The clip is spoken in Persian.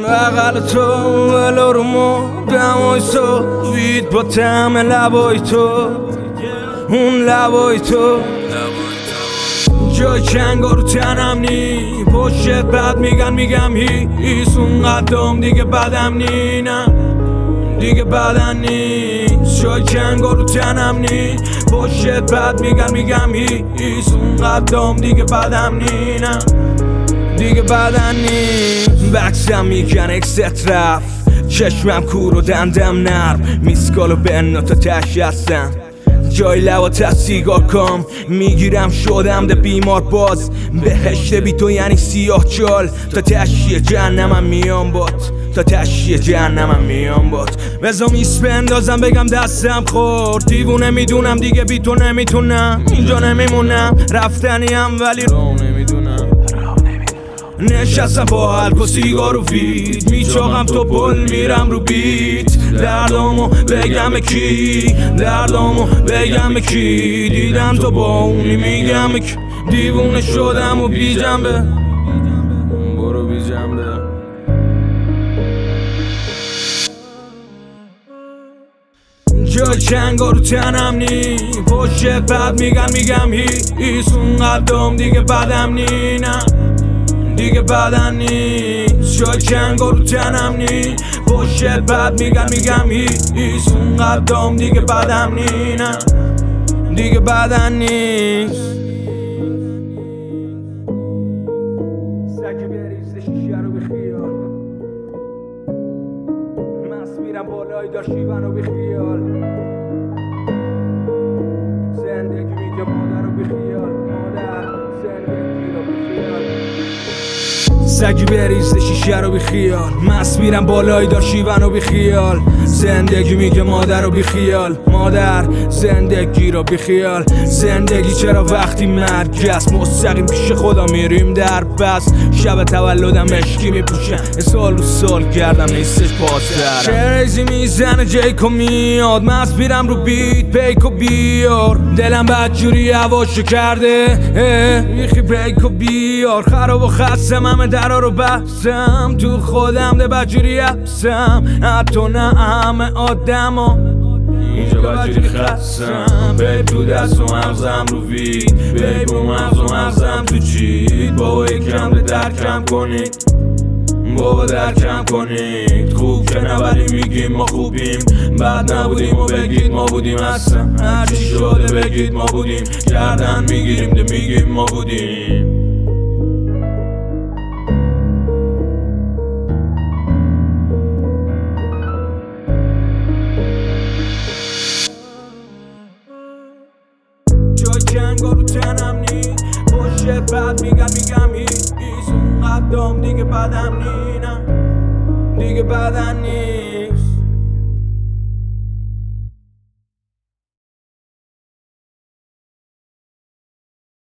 بغل تو ولو رو دمای تو وید با طعم لبای تو اون لبای تو جای کنگارو تنم نی پشت بد میگم هیس اون قدام دیگه بدم نی نه دیگه بدن نیست جای کنگارو تنم نی پشت بد میگم هیس اون قدام دیگه بدم نی نه دیگه بدن نیست بکسم میگن اکست رفت چشمم کور و دندم نرم میسکالو بنا تا تش هستم جای لوا سیگار کام میگیرم شدم ده بیمار باز بهشت بی تو یعنی سیاه چال تا تشیه جهنمم میام بات تا تشیه جهنمم میام بات بزا میس بندازم بگم دستم خورد دیوونه میدونم دیگه بی تو نمیتونم اینجا نمیمونم رفتنیم ولی رو نمیدونم نشستم با حلق و سیگار و وید میچاقم تو پل میرم رو بیت دردامو بگم به کی دردامو بگم به کی دیدم تو با اونی میگم به کی دیوونه شدم و بی جنبه برو بی جنبه جای کنگارو تنم نی پشت بد میگم هیس اون قدام دیگه بدم نی نه دیگه بدن نیست جای کنگارو تنم نی پشت بد میگم هیس اون قدام دیگه بدم نی نه دیگه بدن نیست سگی بریز شیشه رو بخیال مست میرم بالای دار شیون رو بخیال زندگی میگه مادر رو بخیال مادر زندگی رو بخیال سگی بریز شیشه رو بیخیال مست میرم بالای دار شیون رو بیخیال زندگی میگه مادر رو بیخیال مادر زندگی رو بیخیال زندگی چرا وقتی مرگ است مستقیم پیش خدا میریم در بس شب تولدم اشکی میپوشم سال و سال گردم نیستش پاسرم کریزی میزنه جیکو میاد مست میرم رو بیت پیکو بیار دلم بدجوری هواشو کرده میخی پیکو بیار خراب و خستم همه درا رو بستم تو خودم ده بدجوری هستم حتی نه همه آدم ها اینجا بدجوری خستم بیب تو دست و مغزم رو وید بیب رو مغز و مغزم تو چید بابا یکم ده درکم کنید بابا درکم کنید خوب که نبری میگیم ما خوبیم بد نبودیم و بگید ما بودیم هستم هرچی شده بگید ما بودیم گردن میگیریم ده میگیم ما بودیم کنگارو تنم نی پشت بد میگم هیس اون قدام دیگه بدم نی نه دیگه بدن نی